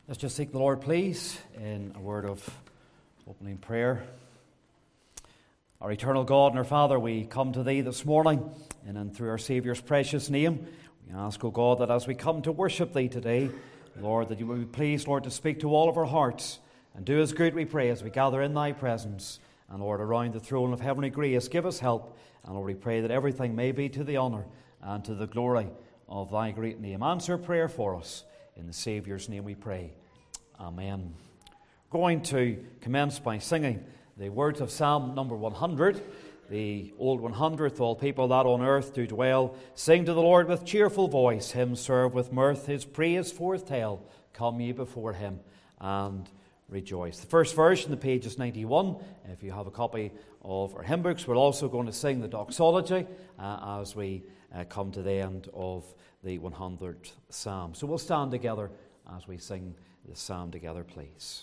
Let's just seek the Lord, please, in a word of opening prayer. Our eternal God and our Father, we come to Thee this morning, and through our Saviour's precious name, we ask, O God, that as we come to worship Thee today, Lord, that You will be pleased, Lord, to speak to all of our hearts, and do us good, we pray, as we gather in Thy presence. And Lord, around the throne of heavenly grace, give us help, and Lord, we pray that everything may be to the honour and to the glory of Thy great name. Answer prayer for us. In the Saviour's name we pray. Amen. We're going to commence by singing the words of Psalm number 100, the old 100th. All people that on earth do dwell, sing to the Lord with cheerful voice, Him serve with mirth, His praise forth tell. Come ye before Him and rejoice. The first verse in the page is 91. If you have a copy of our hymn books, we're also going to sing the doxology as we come to the end of the 100th Psalm. So we'll stand together as we sing the psalm together, please.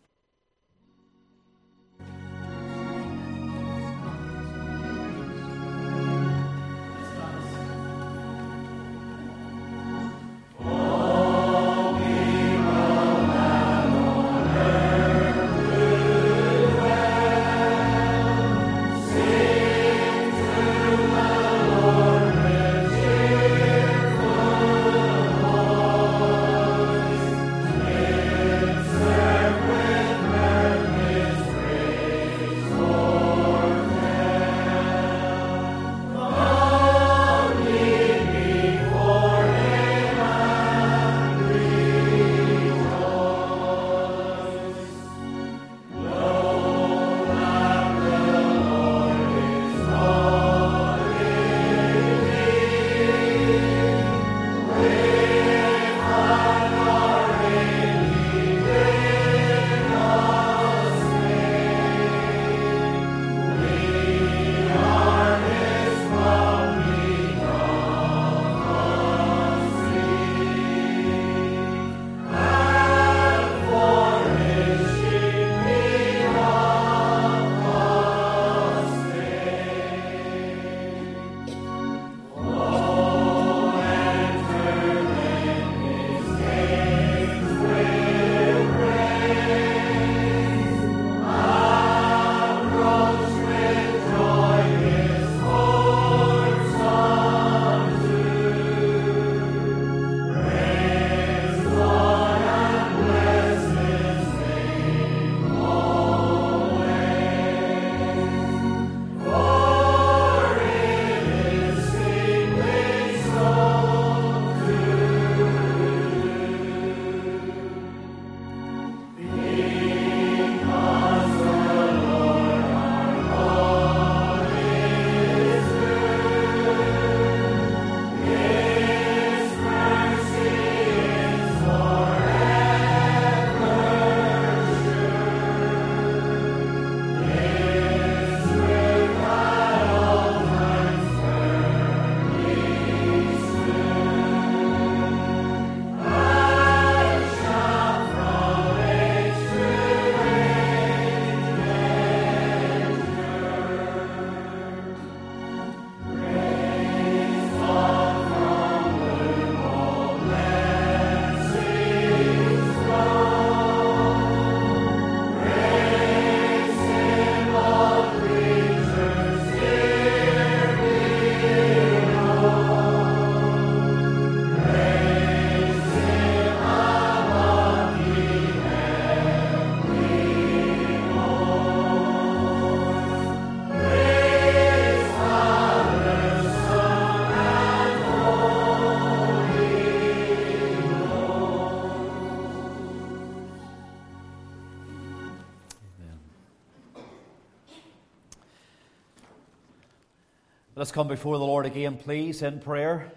Let's come before the Lord again, please, in prayer.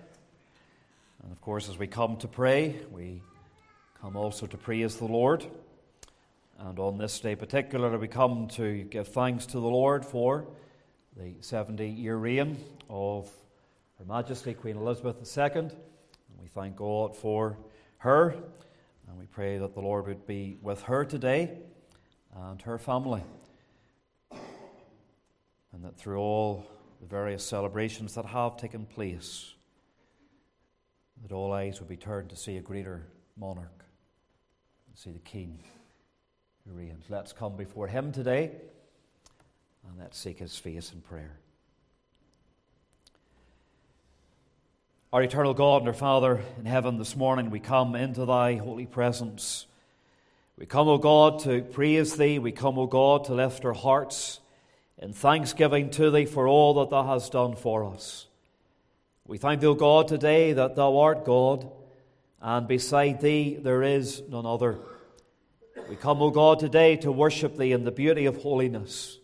And of course, as we come to pray, we come also to praise the Lord. And on this day particularly, we come to give thanks to the Lord for the 70-year reign of Her Majesty Queen Elizabeth II. And we thank God for her, and we pray that the Lord would be with her today and her family, and that through all the various celebrations that have taken place, that all eyes would be turned to see a greater monarch, See the King who reigns. Let's come before Him today, and let's seek His face in prayer. Our eternal God and our Father in heaven, this morning we come into Thy holy presence. We come, O God, to praise Thee. We come, O God, to lift our hearts in thanksgiving to Thee for all that Thou hast done for us. We thank Thee, O God, today that Thou art God, and beside Thee there is none other. We come, O God, today to worship Thee in the beauty of holiness.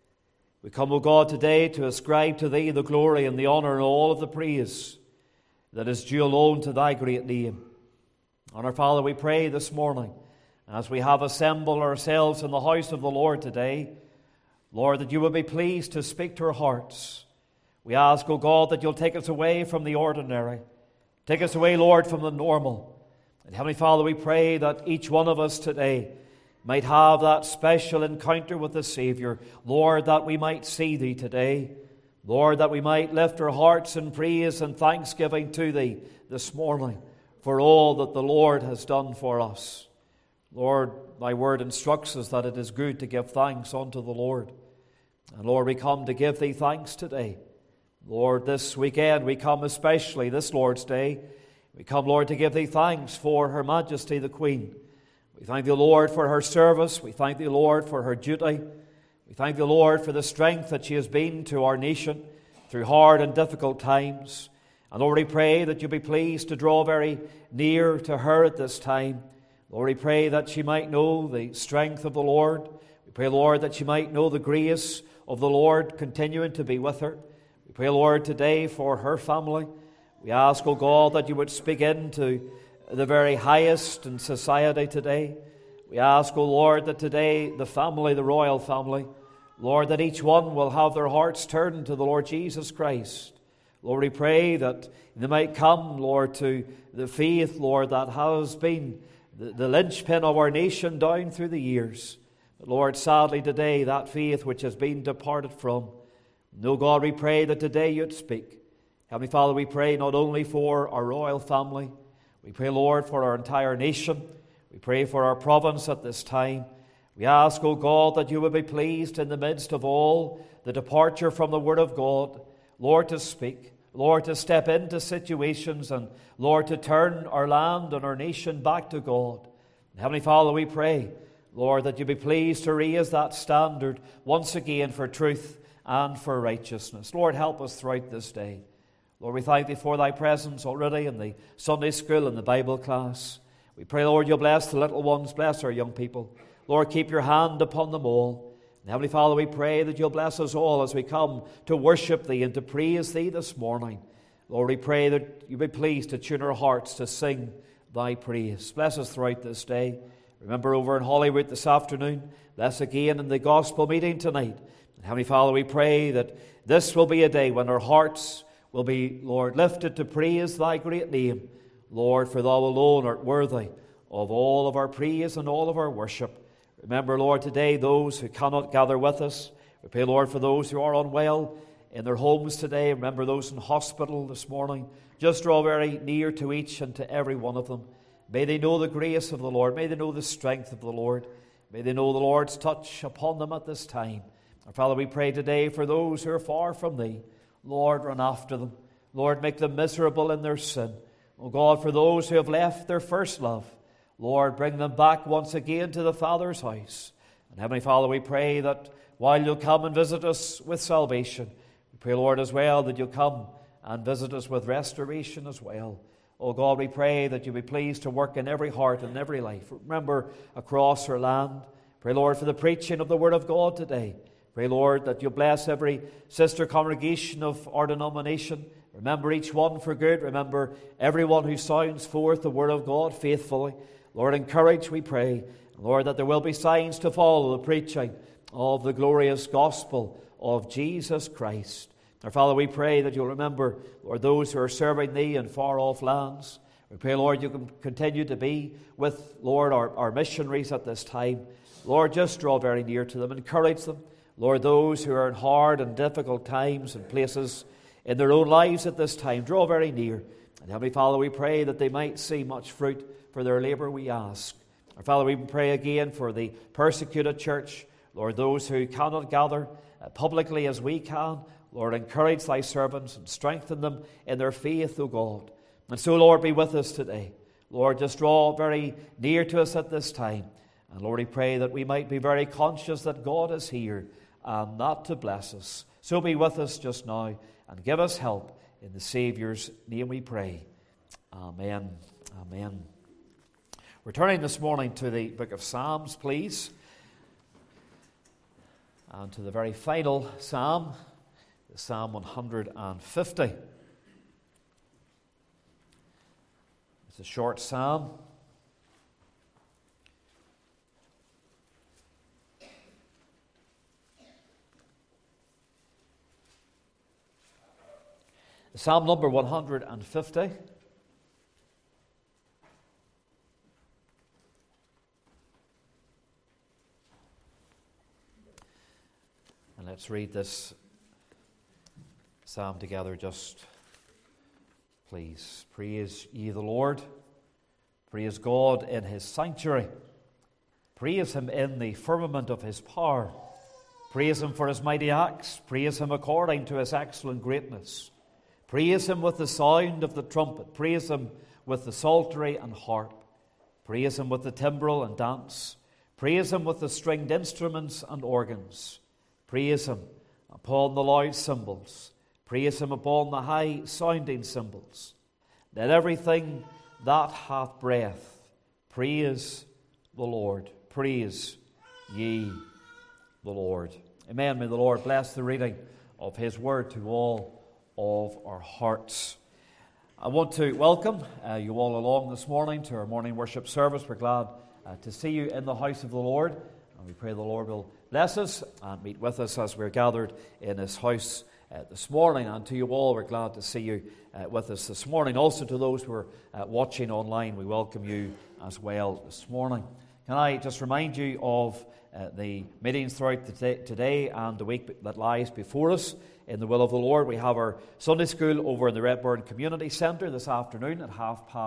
We come, O God, today to ascribe to Thee the glory and the honour and all of the praise that is due alone to Thy great name. And our Father, we pray this morning, as we have assembled ourselves in the house of the Lord today, Lord, that You will be pleased to speak to our hearts. We ask, O God, that You'll take us away from the ordinary. Take us away, Lord, from the normal. And Heavenly Father, we pray that each one of us today might have that special encounter with the Saviour. Lord, that we might see Thee today. Lord, that we might lift our hearts in praise and thanksgiving to Thee this morning for all that the Lord has done for us. Lord, Thy word instructs us that it is good to give thanks unto the Lord. And Lord, we come to give Thee thanks today. Lord, this weekend we come especially this Lord's Day. We come, Lord, to give Thee thanks for Her Majesty the Queen. We thank Thee, Lord, for her service. We thank Thee, Lord, for her duty. We thank Thee, Lord, for the strength that she has been to our nation through hard and difficult times. And Lord, we pray that You be pleased to draw very near to her at this time. Lord, we pray that she might know the strength of the Lord. We pray, Lord, that she might know the grace of the Lord continuing to be with her. We pray, Lord, today for her family. We ask, O God, that You would speak into the very highest in society today. We ask, O Lord, that today the family, the royal family, Lord, that each one will have their hearts turned to the Lord Jesus Christ. Lord, we pray that they might come, Lord, to the faith, Lord, that has been the linchpin of our nation down through the years. But Lord, sadly today, that faith which has been departed from. No, God, we pray that today You'd speak. Heavenly Father, we pray not only for our royal family, we pray, Lord, for our entire nation. We pray for our province at this time. We ask, O God, that You would be pleased in the midst of all the departure from the Word of God, Lord, to speak, Lord, to step into situations, and Lord, to turn our land and our nation back to God. And Heavenly Father, we pray, Lord, that You be pleased to raise that standard once again for truth and for righteousness. Lord, help us throughout this day. Lord, we thank Thee for Thy presence already in the Sunday school and the Bible class. We pray, Lord, You'll bless the little ones, bless our young people. Lord, keep Your hand upon them all. And Heavenly Father, we pray that You'll bless us all as we come to worship Thee and to praise Thee this morning. Lord, we pray that You be pleased to tune our hearts to sing Thy praise. Bless us throughout this day. Remember over in Hollywood this afternoon. Bless again in the gospel meeting tonight. And Heavenly Father, we pray that this will be a day when our hearts will be, Lord, lifted to praise Thy great name. Lord, for Thou alone art worthy of all of our praise and all of our worship. Remember, Lord, today those who cannot gather with us. We pray, Lord, for those who are unwell in their homes today. Remember those in hospital this morning. Just draw very near to each and to every one of them. May they know the grace of the Lord. May they know the strength of the Lord. May they know the Lord's touch upon them at this time. And Father, we pray today for those who are far from Thee. Lord, run after them. Lord, make them miserable in their sin. O God, for those who have left their first love, Lord, bring them back once again to the Father's house. And Heavenly Father, we pray that while You'll come and visit us with salvation, we pray, Lord, as well that You'll come and visit us with restoration as well. Oh God, we pray that You'll be pleased to work in every heart and every life. Remember, across our land, pray, Lord, for the preaching of the Word of God today. Pray, Lord, that You'll bless every sister congregation of our denomination. Remember each one for good. Remember everyone who sounds forth the Word of God faithfully. Lord, encourage, we pray, Lord, that there will be signs to follow the preaching of the glorious gospel of Jesus Christ. Our Father, we pray that You'll remember, Lord, those who are serving Thee in far-off lands. We pray, Lord, You can continue to be with, Lord, our missionaries at this time. Lord, just draw very near to them, encourage them. Lord, those who are in hard and difficult times and places in their own lives at this time, draw very near. And Heavenly Father, we pray that they might see much fruit for their labour, we ask. Our Father, we pray again for the persecuted church. Lord, those who cannot gather publicly as we can, Lord, encourage thy servants and strengthen them in their faith, O God. And so, Lord, be with us today. Lord, just draw very near to us at this time. And Lord, we pray that we might be very conscious that God is here and not to bless us. So be with us just now and give us help. In the Saviour's name we pray. Amen. Amen. We're turning this morning to the book of Psalms, please. And to the very final psalm, Psalm 150. It's a short psalm. Psalm number 150. And let's read this psalm together, just please. Praise ye the Lord. Praise God in his sanctuary. Praise him in the firmament of his power. Praise him for his mighty acts. Praise him according to his excellent greatness. Praise him with the sound of the trumpet. Praise him with the psaltery and harp. Praise him with the timbrel and dance. Praise him with the stringed instruments and organs. Praise him upon the loud cymbals. Praise him upon the high sounding cymbals. Let everything that hath breath praise the Lord. Praise ye the Lord. Amen. May the Lord bless the reading of his word to all of our hearts. I want to welcome you all along this morning to our morning worship service. We're glad to see you in the house of the Lord, and we pray the Lord will bless us and meet with us as we're gathered in his house this morning. And to you all, we're glad to see you with us this morning. Also to those who are watching online, we welcome you as well this morning. Can I just remind you of the meetings throughout today and the week that lies before us? In the will of the Lord, we have our Sunday school over in the Redburn Community Centre this afternoon at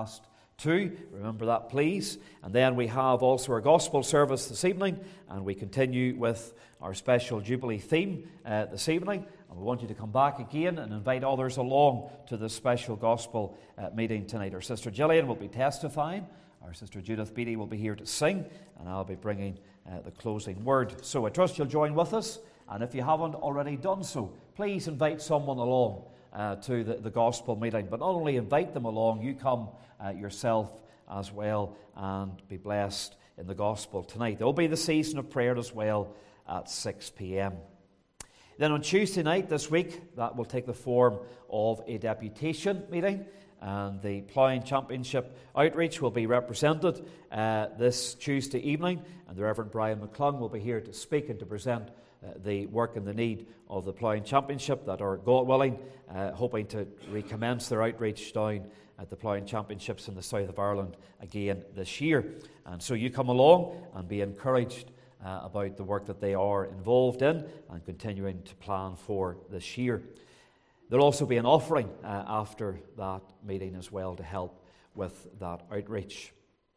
2:30. Remember that, please. And then we have also our gospel service this evening, and we continue with our special Jubilee theme this evening. And we want you to come back again and invite others along to this special gospel meeting tonight. Our sister Gillian will be testifying. Our sister Judith Beattie will be here to sing, and I'll be bringing the closing word. So I trust you'll join with us. And if you haven't already done so, please invite someone along to the gospel meeting. But not only invite them along, you come yourself as well and be blessed in the gospel tonight. There will be the season of prayer as well at 6 p.m. Then on Tuesday night this week, that will take the form of a deputation meeting. And the Ploughing Championship outreach will be represented this Tuesday evening. And the Reverend Brian McClung will be here to speak and to present the work and the need of the Ploughing Championship that are, God willing, hoping to recommence their outreach down at the Ploughing Championships in the south of Ireland again this year. And so you come along and be encouraged about the work that they are involved in and continuing to plan for this year. There'll also be an offering after that meeting as well to help with that outreach.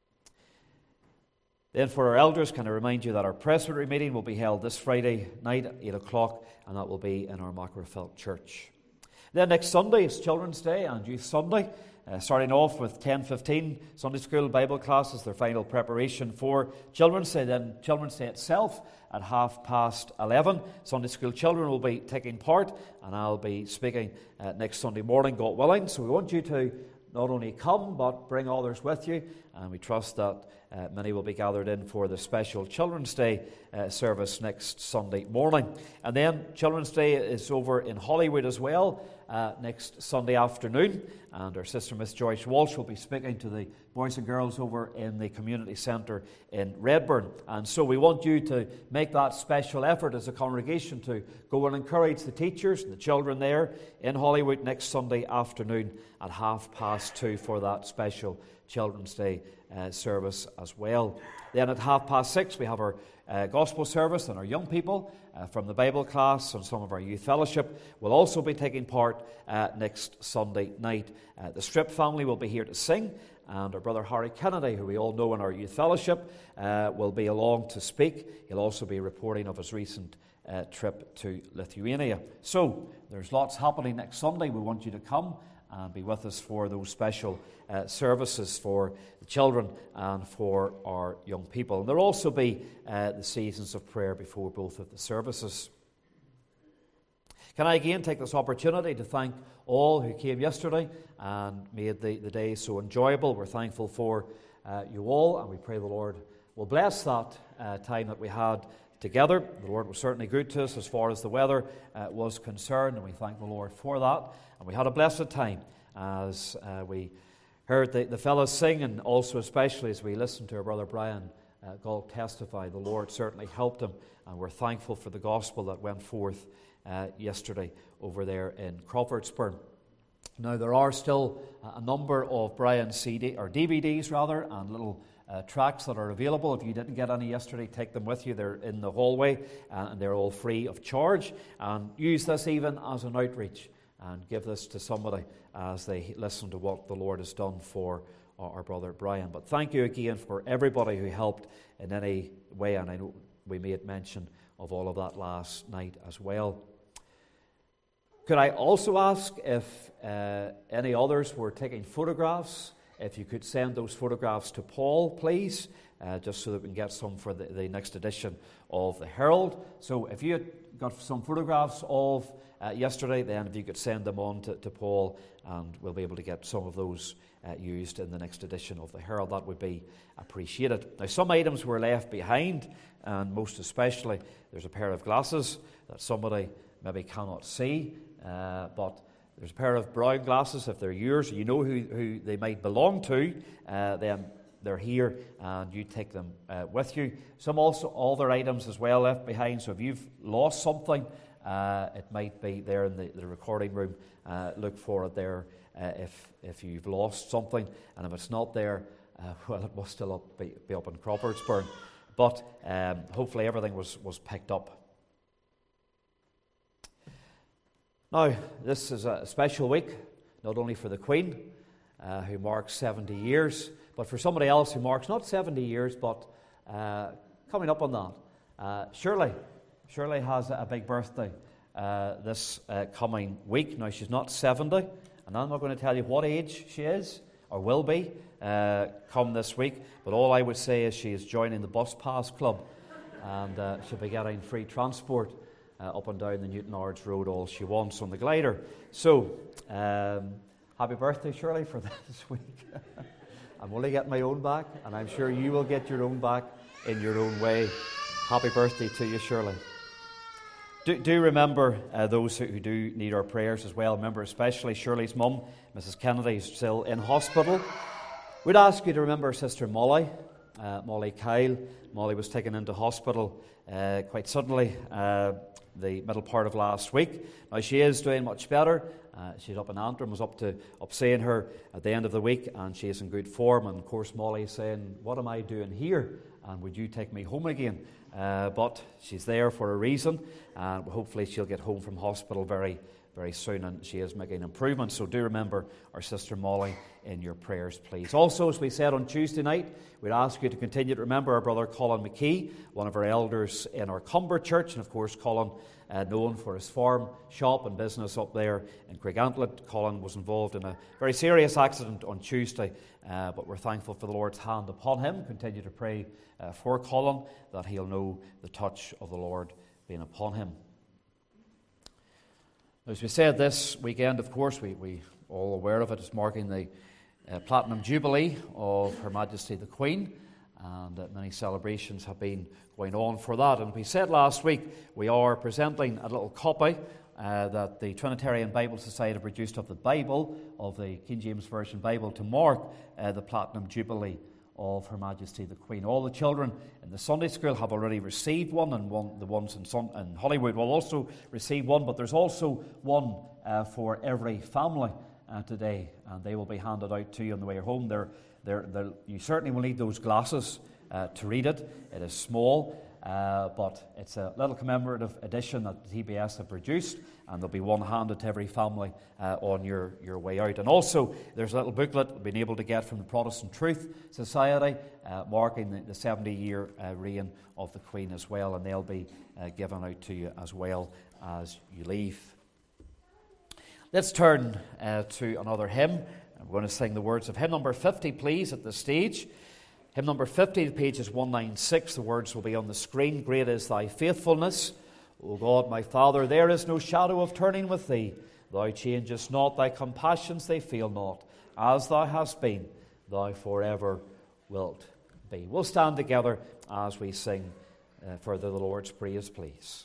Then for our elders, can I remind you that our presbytery meeting will be held this Friday night at 8 o'clock, and that will be in our Macrofelt Church. Then next Sunday is Children's Day and Youth Sunday, starting off with 10:15 Sunday School Bible classes, their final preparation for Children's Day. Then Children's Day itself at 11:30. Sunday School children will be taking part, and I'll be speaking next Sunday morning, God willing. So we want you to not only come, but bring others with you, and we trust that many will be gathered in for the special Children's Day service next Sunday morning. And then Children's Day is over in Hollywood as well next Sunday afternoon, and our sister Miss Joyce Walsh will be speaking to the boys and girls over in the community centre in Redburn. And so we want you to make that special effort as a congregation to go and encourage the teachers and the children there in Hollywood next Sunday afternoon at 2:30 for that special Children's Day service as well. Then at 6:30 we have our gospel service, and our young people from the Bible class and some of our youth fellowship will also be taking part next Sunday night. The Strip family will be here to sing, and our brother Harry Kennedy, who we all know in our youth fellowship, will be along to speak. He'll also be reporting of his recent trip to Lithuania. So there's lots happening next Sunday. We want you to come and be with us for those special services for the children and for our young people. And there'll also be the seasons of prayer before both of the services. Can I again take this opportunity to thank all who came yesterday and made the day so enjoyable. We're thankful for you all, and we pray the Lord will bless that time that we had together. The Lord was certainly good to us as far as the weather was concerned, and we thank the Lord for that. And we had a blessed time as we heard the fellows sing, and also especially as we listened to our brother Brian Gall testify. The Lord certainly helped him, and we're thankful for the gospel that went forth yesterday over there in Crawfordsburn. Now, there are still a number of Brian's DVDs and little tracts that are available. If you didn't get any yesterday, take them with you. They're in the hallway, and they're all free of charge. And use this even as an outreach, and give this to somebody as they listen to what the Lord has done for our brother Brian. But thank you again for everybody who helped in any way, and I know we made mention of all of that last night as well. Could I also ask if any others were taking photographs, if you could send those photographs to Paul, please, just so that we can get some for the next edition of the Herald. So if you had got some photographs of yesterday, then if you could send them on to Paul, and we'll be able to get some of those used in the next edition of the Herald, that would be appreciated. Now, some items were left behind, and most especially, there's a pair of glasses that somebody maybe cannot see, but there's a pair of brown glasses. If they're yours, you know who they might belong to, then they're here, and you take them with you. Some also other items as well left behind, so if you've lost something, it might be there in the recording room. Look for it there if you've lost something, and if it's not there, well, it must still be up in Crawfordsburn. But hopefully everything was picked up. Now, this is a special week, not only for the Queen, who marks 70 years, but for somebody else who marks not 70 years, but coming up on that. Shirley has a big birthday this coming week. Now, she's not 70, and I'm not going to tell you what age she is, or will be, come this week, but all I would say is she is joining the Bus Pass Club, and she'll be getting free transport up and down the Newtownards Road all she wants on the glider. So, happy birthday, Shirley, for this week. I'm only getting my own back, and I'm sure you will get your own back in your own way. Happy birthday to you, Shirley. Do remember those who do need our prayers as well. Remember especially Shirley's mum, Mrs. Kennedy, is still in hospital. We'd ask you to remember Sister Molly Kyle. Molly was taken into hospital quite suddenly the middle part of last week. Now, she is doing much better. She's up in Antrim, was up seeing her at the end of the week, and she is in good form. And of course, Molly's saying, "What am I doing here? And would you take me home again?" But she's there for a reason, and hopefully she'll get home from hospital very, very soon, and she is making improvements. So do remember our sister Molly in your prayers, please. Also, as we said on Tuesday night, we'd ask you to continue to remember our brother Colin McKee, one of our elders in our Cumber Church, and of course Colin, known for his farm, shop and business up there in Craigantlet. Colin was involved in a very serious accident on Tuesday, but we're thankful for the Lord's hand upon him. Continue to pray for Colin, that he'll know the touch of the Lord being upon him. As we said, this weekend, of course, we all aware of it, is marking the Platinum Jubilee of Her Majesty the Queen, and many celebrations have been going on for that. And we said last week, we are presenting a little copy that the Trinitarian Bible Society produced of the Bible, of the King James Version Bible, to mark the Platinum Jubilee of Her Majesty the Queen. All the children in the Sunday school have already received one, and the ones in Hollywood will also receive one, but there's also one for every family today, and they will be handed out to you on the way home. You certainly will need those glasses to read it. It is small, but it's a little commemorative edition that the TBS have produced, and there'll be one handed to every family on your way out. And also, there's a little booklet we've been able to get from the Protestant Truth Society, marking the 70-year reign of the Queen as well, and they'll be given out to you as well as you leave. Let's turn to another hymn. We're going to sing the words of hymn number 50, please, at this stage. Hymn number 50, pages 196. The words will be on the screen. Great is thy faithfulness, O God, my Father. There is no shadow of turning with thee. Thou changest not, thy compassions they fail not. As thou hast been, thou forever wilt be. We'll stand together as we sing further the Lord's praise, please.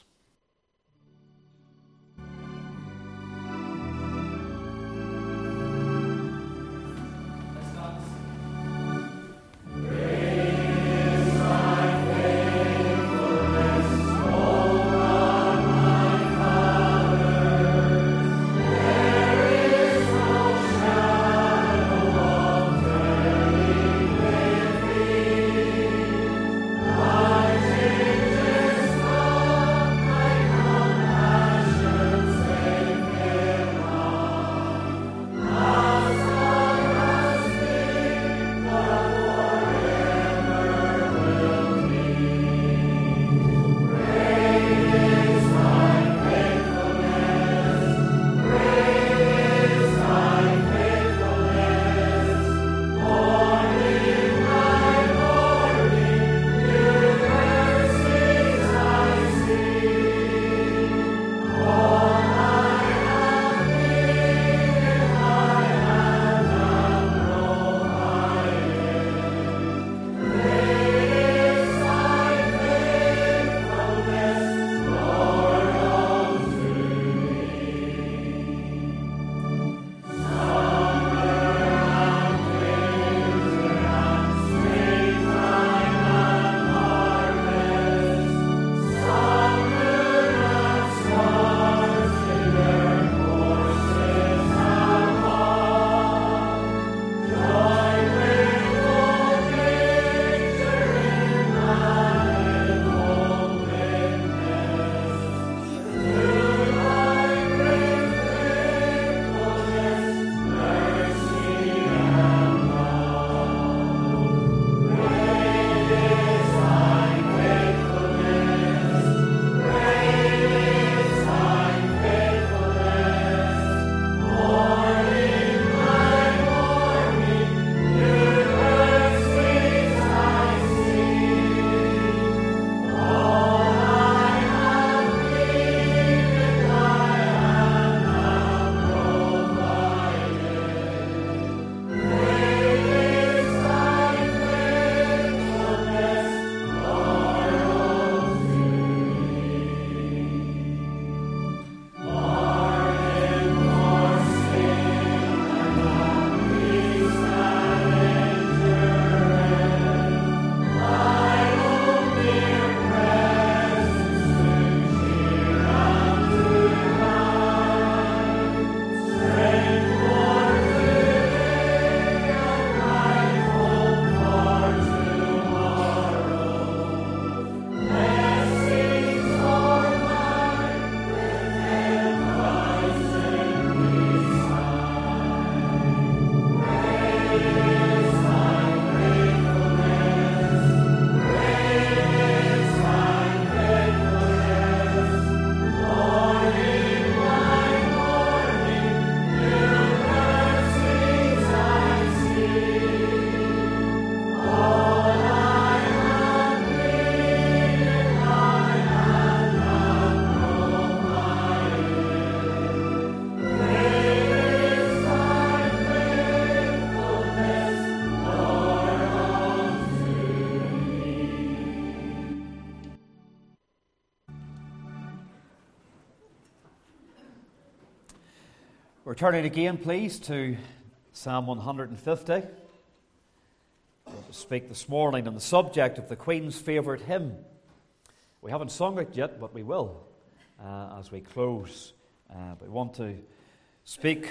We're turning again, please, to Psalm 150. I want to speak this morning on the subject of the Queen's favourite hymn. We haven't sung it yet, but we will as we close. But we want to speak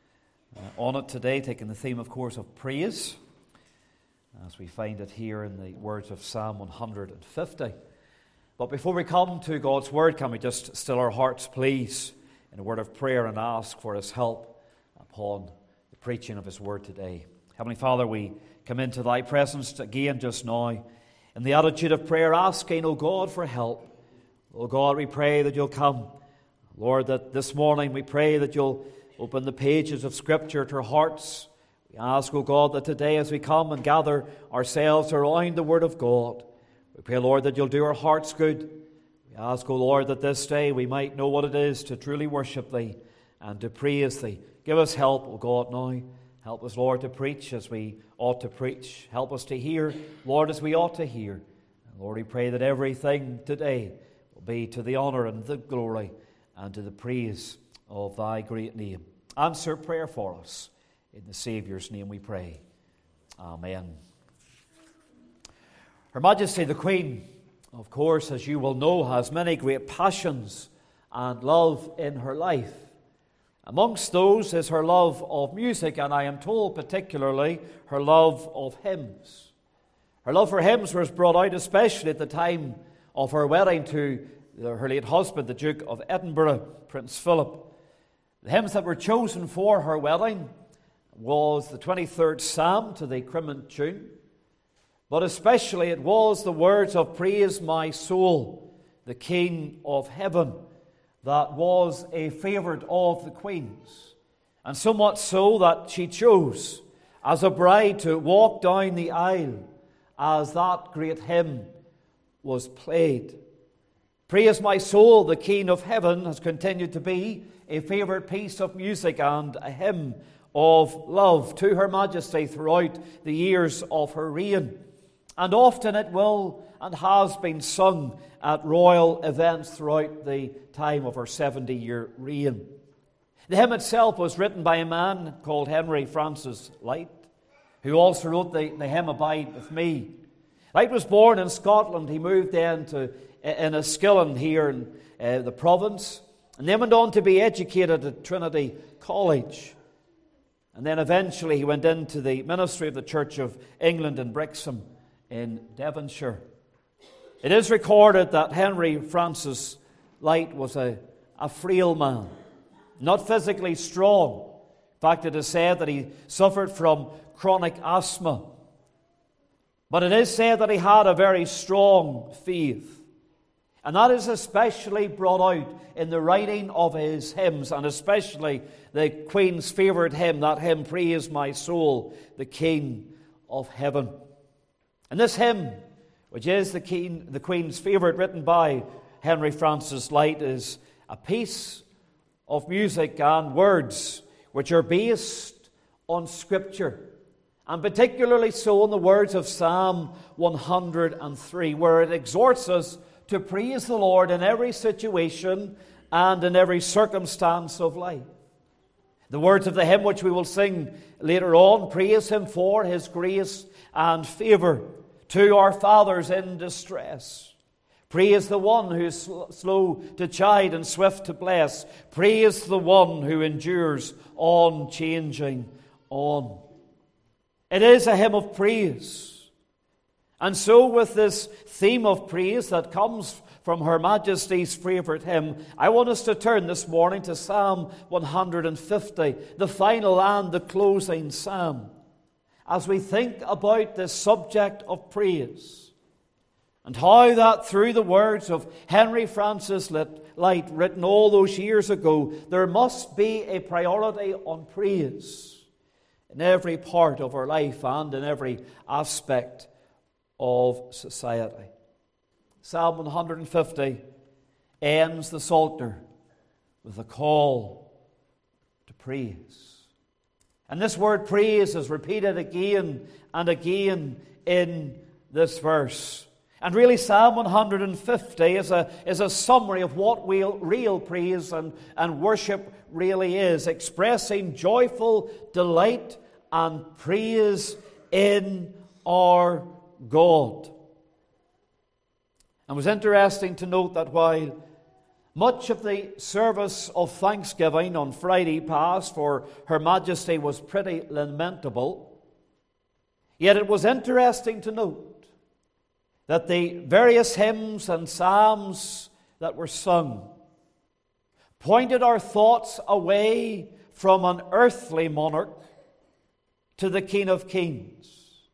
on it today, taking the theme, of course, of praise, as we find it here in the words of Psalm 150. But before we come to God's Word, can we just still our hearts, please, in a word of prayer and ask for His help upon the preaching of His Word today. Heavenly Father, we come into Thy presence again just now in the attitude of prayer, asking, O God, for help. O God, we pray that You'll come. Lord, that this morning we pray that You'll open the pages of Scripture to our hearts. We ask, O God, that today as we come and gather ourselves around the Word of God, we pray, Lord, that You'll do our hearts good. We ask, O Lord, that this day we might know what it is to truly worship Thee and to praise Thee. Give us help, O God, now. Help us, Lord, to preach as we ought to preach. Help us to hear, Lord, as we ought to hear. And Lord, we pray that everything today will be to the honour and the glory and to the praise of Thy great name. Answer prayer for us. In the Saviour's name we pray. Amen. Her Majesty the Queen, of course, as you will know, has many great passions and love in her life. Amongst those is her love of music, and I am told particularly her love of hymns. Her love for hymns was brought out especially at the time of her wedding to her late husband, the Duke of Edinburgh, Prince Philip. The hymns that were chosen for her wedding was the 23rd Psalm to the Crimond tune, but especially it was the words of Praise My Soul, the King of Heaven, that was a favourite of the Queen's, and so much so that she chose as a bride to walk down the aisle as that great hymn was played. Praise My Soul, the King of Heaven has continued to be a favourite piece of music and a hymn of love to Her Majesty throughout the years of her reign. And often it will and has been sung at royal events throughout the time of her 70-year reign. The hymn itself was written by a man called Henry Francis Lyte, who also wrote the hymn Abide With Me. Lyte was born in Scotland. He moved then to Enniskillen here in the province, and then went on to be educated at Trinity College. And then eventually he went into the ministry of the Church of England in Brixham in Devonshire. It is recorded that Henry Francis Lyte was a frail man, not physically strong. In fact, it is said that he suffered from chronic asthma. But it is said that he had a very strong faith. And that is especially brought out in the writing of his hymns, and especially the Queen's favourite hymn, that hymn, Praise My Soul, the King of Heaven. And this hymn, which is the Queen's favourite, written by Henry Francis Lyte, is a piece of music and words which are based on Scripture, and particularly so in the words of Psalm 103, where it exhorts us to praise the Lord in every situation and in every circumstance of life. The words of the hymn which we will sing later on praise Him for His grace and favour to our fathers in distress. Praise the one who is slow to chide and swift to bless. Praise the one who endures unchanging on. It is a hymn of praise. And so with this theme of praise that comes from Her Majesty's favourite hymn, I want us to turn this morning to Psalm 150, the final and the closing psalm, as we think about this subject of praise, and how that through the words of Henry Francis Lyte, written all those years ago, there must be a priority on praise in every part of our life and in every aspect of society. Psalm 150 ends the Psalter with a call to praise. And this word praise is repeated again and again in this verse. And really Psalm 150 is a summary of what real praise and worship really is, expressing joyful delight and praise in our God. And it was interesting to note that while much of the service of thanksgiving on Friday past for Her Majesty was pretty lamentable, yet it was interesting to note that the various hymns and psalms that were sung pointed our thoughts away from an earthly monarch to the King of Kings.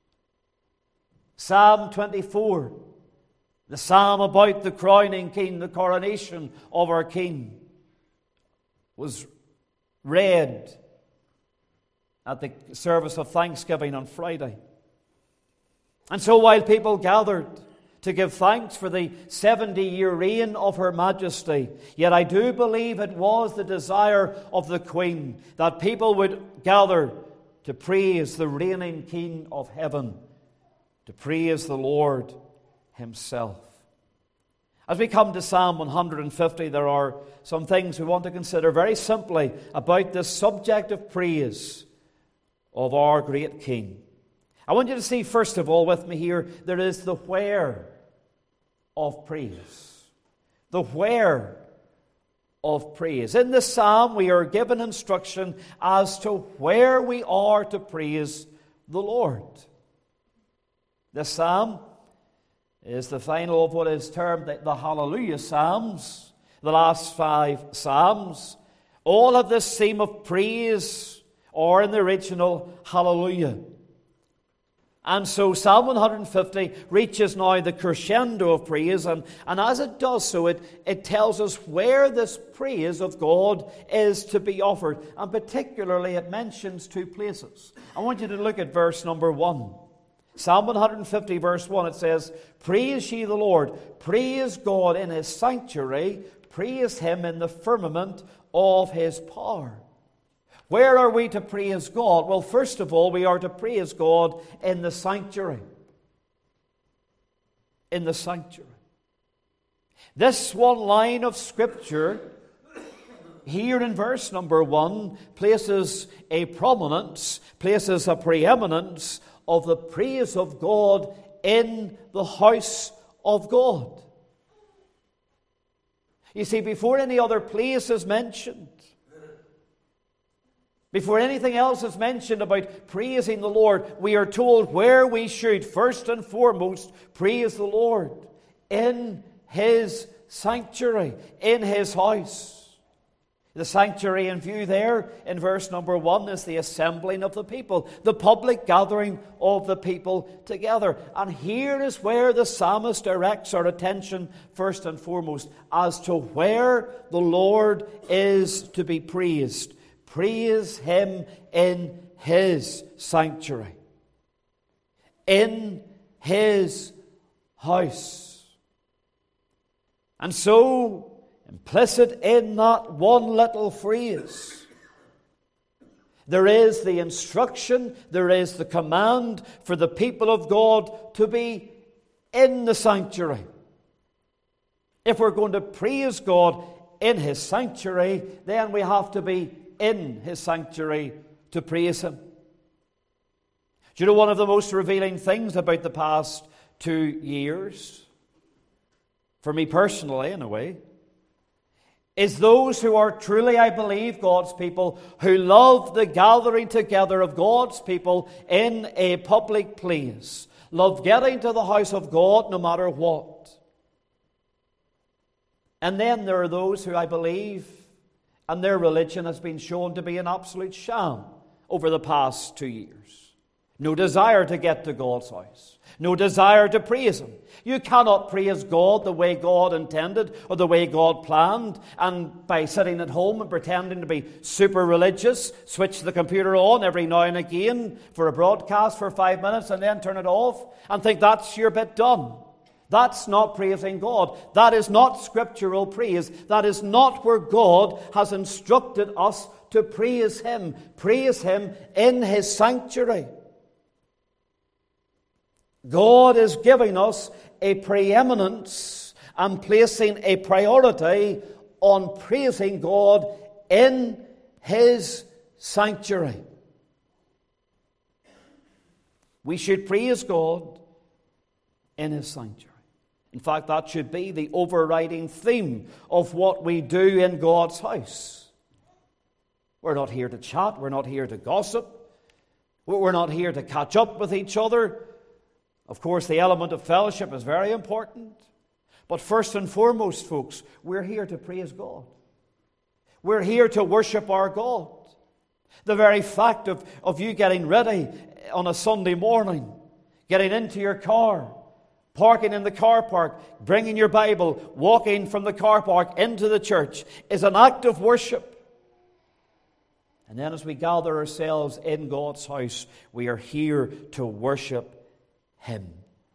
Psalm 24, the psalm about the crowning King, the coronation of our King, was read at the service of Thanksgiving on Friday. And so while people gathered to give thanks for the 70-year reign of Her Majesty, yet I do believe it was the desire of the Queen that people would gather to praise the reigning King of heaven, to praise the Lord Himself. As we come to Psalm 150, there are some things we want to consider very simply about this subject of praise of our great King. I want you to see, first of all, with me here, there is the where of praise. The where of praise. In this psalm, we are given instruction as to where we are to praise the Lord. This psalm is the final of what is termed the Hallelujah Psalms, the last 5 psalms. All of this theme of praise, or in the original, Hallelujah. And so Psalm 150 reaches now the crescendo of praise, and as it does so, it tells us where this praise of God is to be offered. And particularly it mentions 2 places. I want you to look at verse number 1. Psalm 150 verse 1, it says, "Praise ye the Lord, praise God in His sanctuary, praise Him in the firmament of His power." Where are we to praise God? Well, first of all, we are to praise God in the sanctuary. In the sanctuary. This one line of Scripture, here in verse number 1, places a prominence, places a preeminence of the praise of God in the house of God. You see, before any other place is mentioned, before anything else is mentioned about praising the Lord, we are told where we should first and foremost praise the Lord: in His sanctuary, in His house. The sanctuary in view there in verse number 1 is the assembling of the people, the public gathering of the people together. And here is where the psalmist directs our attention first and foremost as to where the Lord is to be praised. Praise Him in His sanctuary, in His house. And so, implicit in that one little phrase, there is the instruction, there is the command for the people of God to be in the sanctuary. If we're going to praise God in His sanctuary, then we have to be in His sanctuary to praise Him. Do you know one of the most revealing things about the past 2 years, for me personally in a way, is those who are truly, I believe, God's people, who love the gathering together of God's people in a public place, love getting to the house of God no matter what. And then there are those who, I believe, and their religion has been shown to be an absolute sham over the past 2 years. No desire to get to God's house. No desire to praise Him. You cannot praise God the way God intended or the way God planned, and by sitting at home and pretending to be super religious, switch the computer on every now and again for a broadcast for 5 minutes and then turn it off and think that's your bit done. That's not praising God. That is not scriptural praise. That is not where God has instructed us to praise Him. Praise Him in His sanctuary. God is giving us a preeminence and placing a priority on praising God in His sanctuary. We should praise God in His sanctuary. In fact, that should be the overriding theme of what we do in God's house. We're not here to chat. We're not here to gossip. We're not here to catch up with each other. Of course, the element of fellowship is very important. But first and foremost, folks, we're here to praise God. We're here to worship our God. The very fact of you getting ready on a Sunday morning, getting into your car, parking in the car park, bringing your Bible, walking from the car park into the church is an act of worship. And then as we gather ourselves in God's house, we are here to worship Him.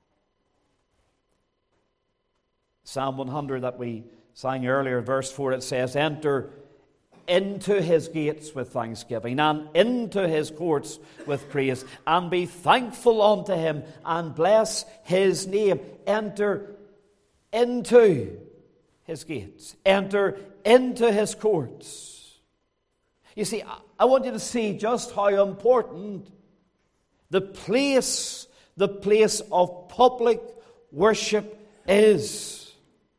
Psalm 100 that we sang earlier, verse 4, it says, "Enter into His gates with thanksgiving, and into His courts with praise, and be thankful unto Him, and bless His name." Enter into His gates. Enter into His courts. You see, I want you to see just how important the place of public worship is.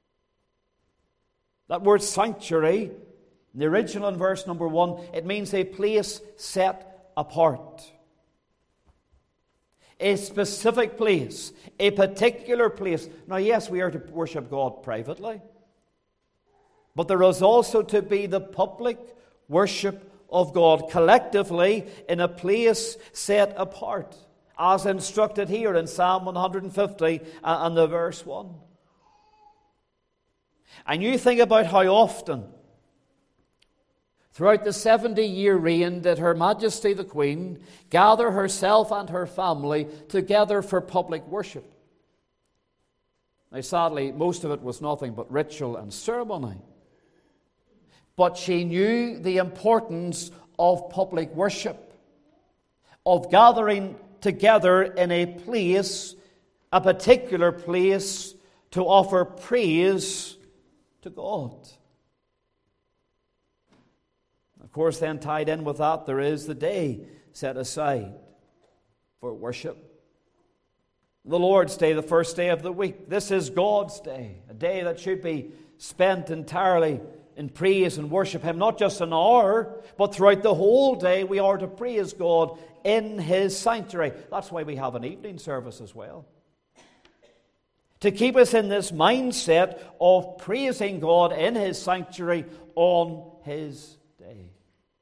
That word sanctuary, in the original in verse number 1, it means a place set apart. A specific place, a particular place. Now, yes, we are to worship God privately, but there is also to be the public worship of God collectively in a place set apart, as instructed here in Psalm 150 and the verse 1. And you think about how often throughout the 70-year reign did Her Majesty the Queen gather herself and her family together for public worship. Now, sadly, most of it was nothing but ritual and ceremony. But she knew the importance of public worship, of gathering together in a place, a particular place, to offer praise to God. Of course, then tied in with that, there is the day set aside for worship. The Lord's Day, the first day of the week. This is God's day, a day that should be spent entirely in praise and worship Him, not just an hour, but throughout the whole day we are to praise God in His sanctuary. That's why we have an evening service as well. To keep us in this mindset of praising God in His sanctuary on His day.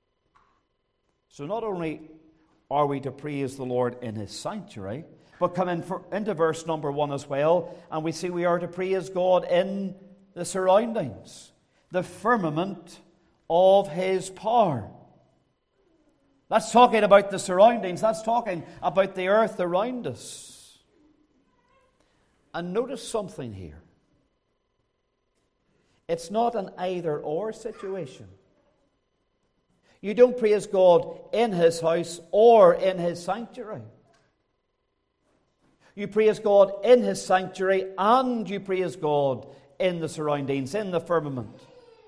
So not only are we to praise the Lord in His sanctuary, but come into verse number 1 as well, and we see we are to praise God in the surroundings, the firmament of His power. That's talking about the surroundings. That's talking about the earth around us. And notice something here. It's not an either-or situation. You don't praise God in His house or in His sanctuary. You praise God in His sanctuary and you praise God in the surroundings, in the firmament.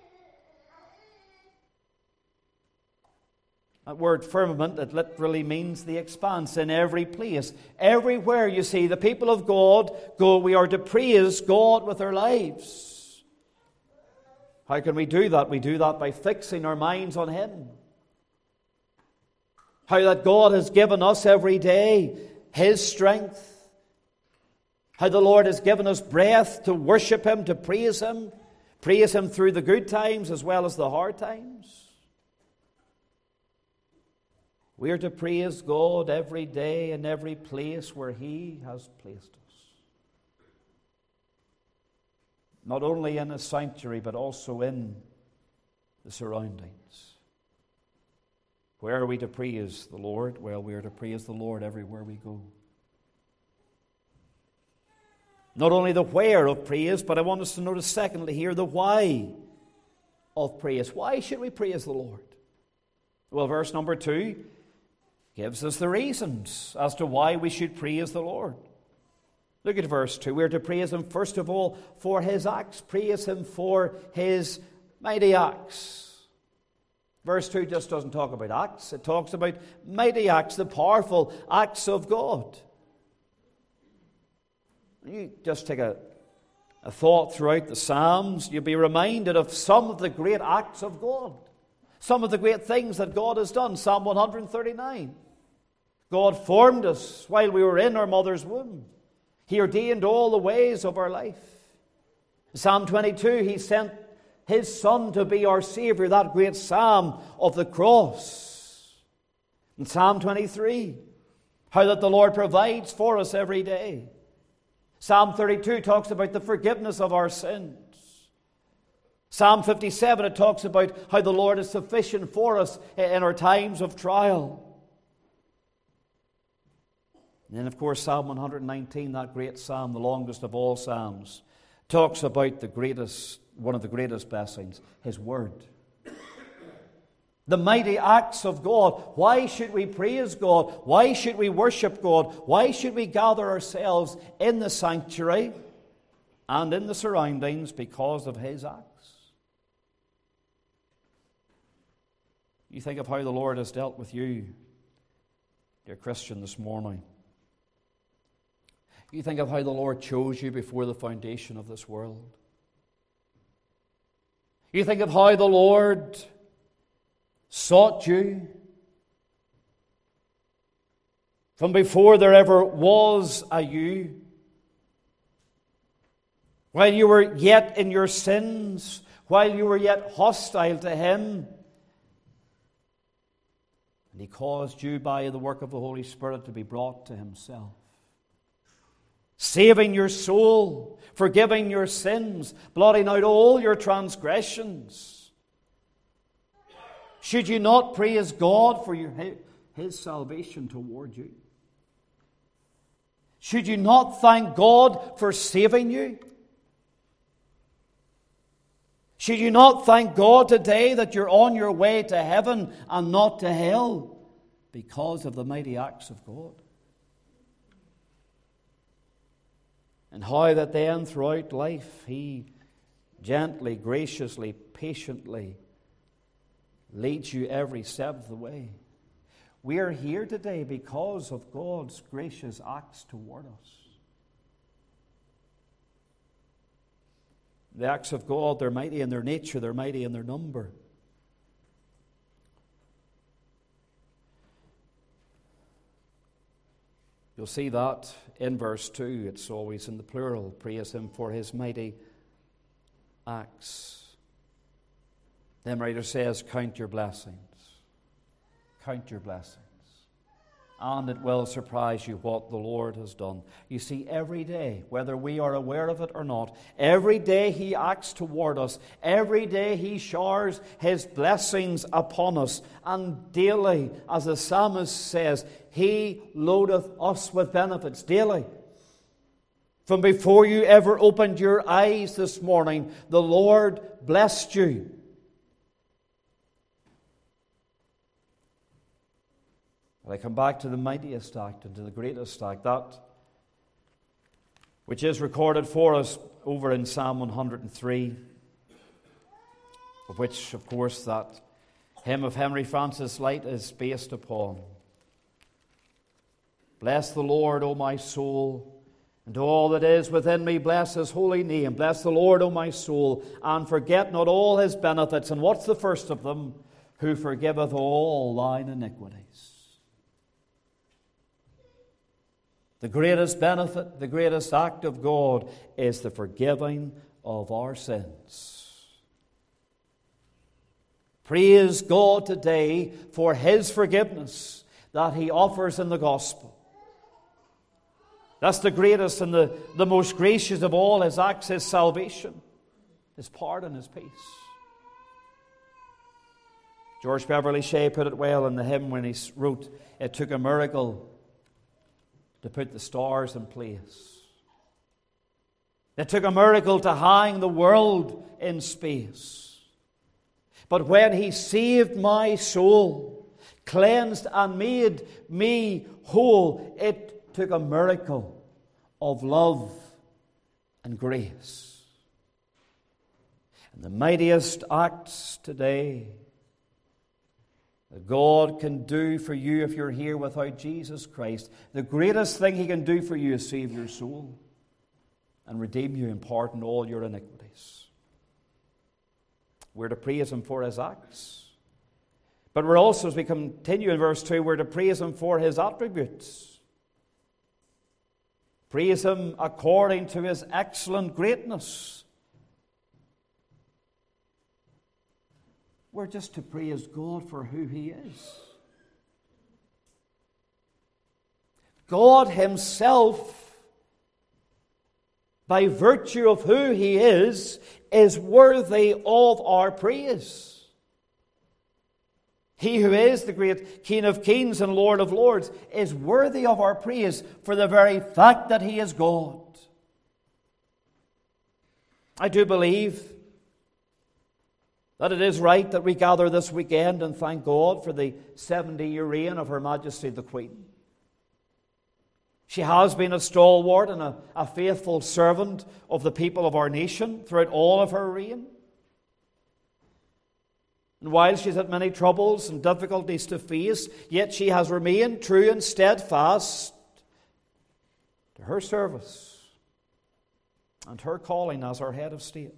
That word firmament, it literally means the expanse, in every place. Everywhere you see the people of God go, we are to praise God with our lives. How can we do that? We do that by fixing our minds on Him. How that God has given us every day His strength. How the Lord has given us breath to worship Him, to praise Him. Praise Him through the good times as well as the hard times. We are to praise God every day in every place where He has placed us. Not only in His sanctuary, but also in the surroundings. Where are we to praise the Lord? Well, we are to praise the Lord everywhere we go. Not only the where of praise, but I want us to notice secondly here the why of praise. Why should we praise the Lord? Well, verse number 2 gives us the reasons as to why we should praise the Lord. Look at verse 2. We're to praise Him, first of all, for His acts. Praise Him for His mighty acts. Verse 2 just doesn't talk about acts. It talks about mighty acts, the powerful acts of God. You just take a thought throughout the Psalms, you'll be reminded of some of the great acts of God. Some of the great things that God has done. Psalm 139. God formed us while we were in our mother's womb. He ordained all the ways of our life. Psalm 22, He sent His Son to be our Savior, that great psalm of the cross. In Psalm 23, how that the Lord provides for us every day. Psalm 32 talks about the forgiveness of our sins. Psalm 57, it talks about how the Lord is sufficient for us in our times of trial. And then, of course, Psalm 119, that great psalm, the longest of all psalms, talks about one of the greatest blessings, His Word. The mighty acts of God. Why should we praise God? Why should we worship God? Why should we gather ourselves in the sanctuary and in the surroundings? Because of His acts. You think of how the Lord has dealt with you, dear Christian, this morning. You think of how the Lord chose you before the foundation of this world. You think of how the Lord sought you from before there ever was a you. While you were yet in your sins, while you were yet hostile to Him, and He caused you by the work of the Holy Spirit to be brought to Himself. Saving your soul, forgiving your sins, blotting out all your transgressions. Should you not praise God for His salvation toward you? Should you not thank God for saving you? Should you not thank God today that you're on your way to heaven and not to hell because of the mighty acts of God? And how that then throughout life He gently, graciously, patiently leads you every step of the way. We are here today because of God's gracious acts toward us. The acts of God, they're mighty in their nature, they're mighty in their number. You'll see that in verse 2. It's always in the plural. Praise Him for His mighty acts. Then writer says, count your blessings. Count your blessings. And it will surprise you what the Lord has done. You see, every day, whether we are aware of it or not, every day He acts toward us. Every day He showers His blessings upon us. And daily, as the psalmist says, He loadeth us with benefits daily. From before you ever opened your eyes this morning, the Lord blessed you. I come back to the mightiest act and to the greatest act, that which is recorded for us over in Psalm 103, of which, of course, that hymn of Henry Francis Lyte is based upon. Bless the Lord, O my soul, and all that is within me, bless His holy name. Bless the Lord, O my soul, and forget not all His benefits. And what's the first of them? Who forgiveth all thine iniquities. The greatest benefit, the greatest act of God is the forgiving of our sins. Praise God today for His forgiveness that He offers in the gospel. That's the greatest and the most gracious of all His acts, His salvation, His pardon, His peace. George Beverly Shea put it well in the hymn when he wrote, it took a miracle to put the stars in place. It took a miracle to hang the world in space. But when He saved my soul, cleansed and made me whole, it took a miracle of love and grace. And the mightiest acts today that God can do for you if you're here without Jesus Christ, the greatest thing He can do for you is save your soul and redeem you and pardon all your iniquities. We're to praise Him for His acts. But we're also, as we continue in verse 2, we're to praise Him for His attributes. Praise Him according to His excellent greatness. We're just to praise God for who He is. God Himself, by virtue of who He is worthy of our praise. He who is the great King of Kings and Lord of Lords is worthy of our praise for the very fact that He is God. I do believe that it is right that we gather this weekend and thank God for the 70-year reign of Her Majesty the Queen. She has been a stalwart and a faithful servant of the people of our nation throughout all of her reign. And while she's had many troubles and difficulties to face, yet she has remained true and steadfast to her service and her calling as our head of state.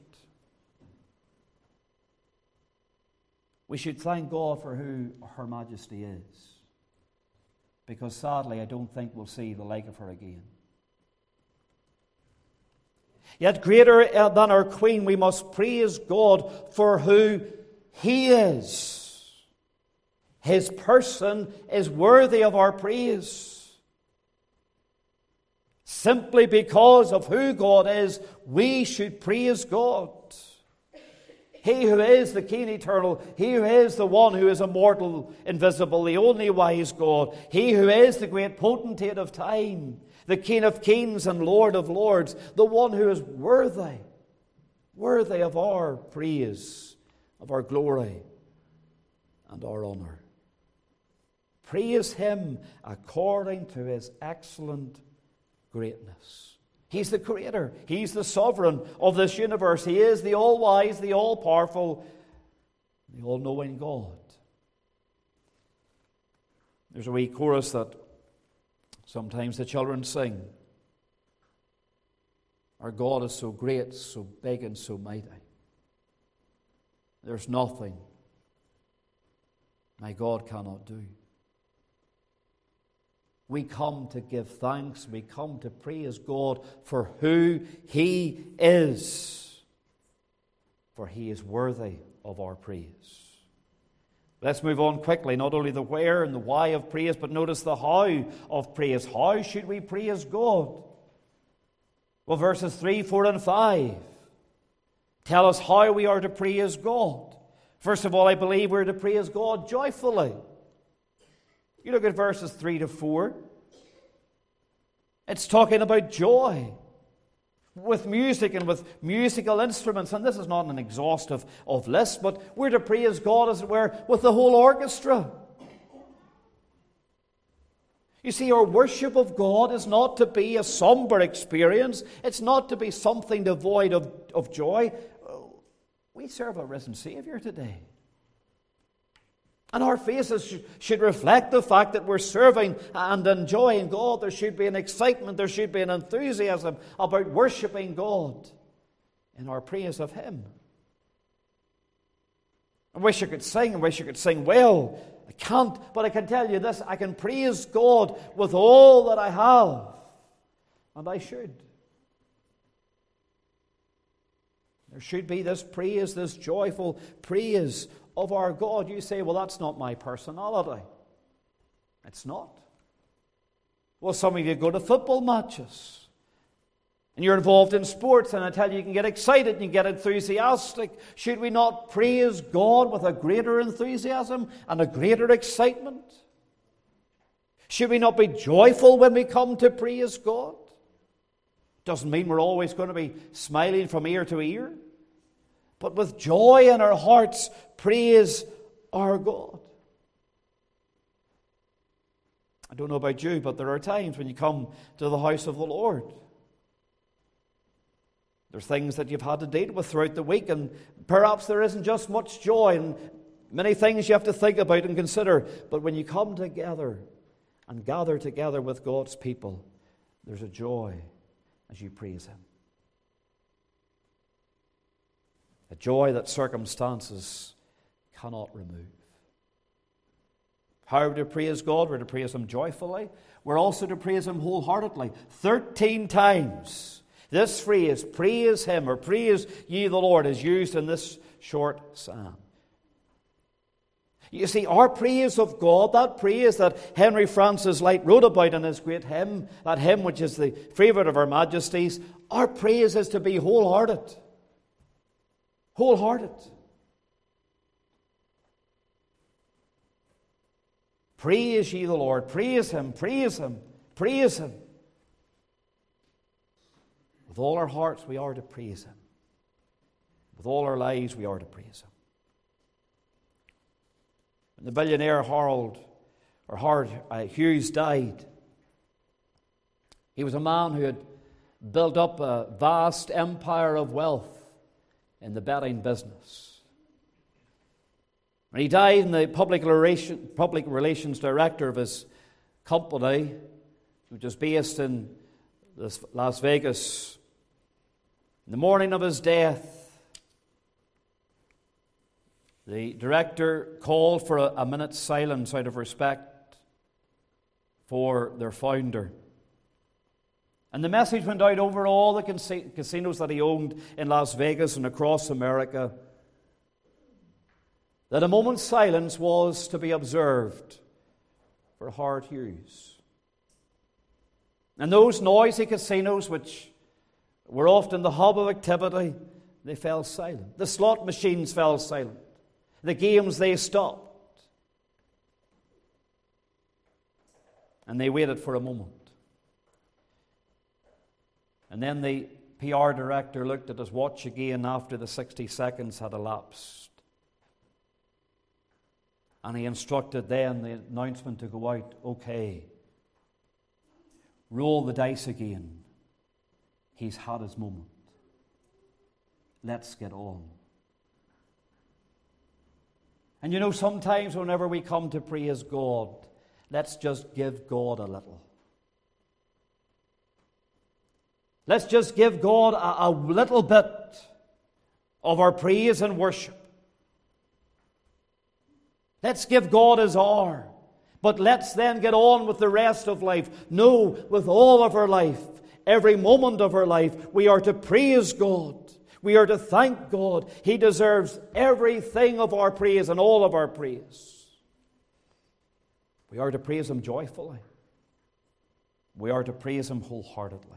We should thank God for who Her Majesty is, because sadly I don't think we'll see the like of her again. Yet greater than our Queen, we must praise God for who He is. His person is worthy of our praise. Simply because of who God is, we should praise God. He who is the King eternal, He who is the one who is immortal, invisible, the only wise God, He who is the great potentate of time, the King of kings and Lord of lords, the one who is worthy of our praise, of our glory and our honor. Praise Him according to His excellent greatness. He's the creator. He's the sovereign of this universe. He is the all-wise, the all-powerful, the all-knowing God. There's a wee chorus that sometimes the children sing. Our God is so great, so big and so mighty. There's nothing my God cannot do. We come to give thanks. We come to praise God for who He is. For He is worthy of our praise. Let's move on quickly. Not only the where and the why of praise, but notice the how of praise. How should we praise God? Well, verses 3, 4, and 5 tell us how we are to praise God. First of all, I believe we're to praise God joyfully. You look at verses 3 to 4. It's talking about joy with music and with musical instruments. And this is not an exhaustive list, but we're to praise God, as it were, with the whole orchestra. You see, our worship of God is not to be a somber experience. It's not to be something devoid of joy. We serve a risen Savior today. And our faces should reflect the fact that we're serving and enjoying God. There should be an excitement, there should be an enthusiasm about worshiping God in our praise of Him. I wish I could sing well. I can't, but I can tell you this, I can praise God with all that I have. And I should. There should be this praise, this joyful praise of our God. You say, well, that's not my personality. It's not. Well, some of you go to football matches and you're involved in sports, and I tell you, you can get excited and you get enthusiastic. Should we not praise God with a greater enthusiasm and a greater excitement? Should we not be joyful when we come to praise God? Doesn't mean we're always going to be smiling from ear to ear, but with joy in our hearts, praise our God. I don't know about you, but there are times when you come to the house of the Lord. There's things that you've had to deal with throughout the week, and perhaps there isn't just much joy, and many things you have to think about and consider. But when you come together and gather together with God's people, there's a joy as you praise Him. A joy that circumstances cannot remove. How are we to praise God? We're to praise Him joyfully. We're also to praise Him wholeheartedly. 13 times this phrase, praise Him, or praise ye the Lord, is used in this short psalm. You see, our praise of God, that praise that Henry Francis Lyte wrote about in his great hymn, that hymn which is the favourite of Her Majesty's, our praise is to be wholehearted. Wholehearted. Praise ye the Lord. Praise Him, praise Him, praise Him. With all our hearts we are to praise Him. With all our lives we are to praise Him. When the billionaire Howard Hughes died, he was a man who had built up a vast empire of wealth in the betting business. When he died, and the public relations director of his company, which was based in Las Vegas, in the morning of his death, the director called for a minute's silence out of respect for their founder. And the message went out over all the casinos that he owned in Las Vegas and across America, that a moment's silence was to be observed for Howard Hughes. And those noisy casinos, which were often the hub of activity, they fell silent. The slot machines fell silent. The games, they stopped. And they waited for a moment. And then the PR director looked at his watch again after the 60 seconds had elapsed. And he instructed then the announcement to go out, okay, roll the dice again. He's had his moment. Let's get on. And you know, sometimes whenever we come to praise God, let's just give God a little. Let's just give God a little bit of our praise and worship. Let's give God His hour. But let's then get on with the rest of life. No, with all of our life, every moment of our life, we are to praise God. We are to thank God. He deserves everything of our praise and all of our praise. We are to praise Him joyfully. We are to praise Him wholeheartedly.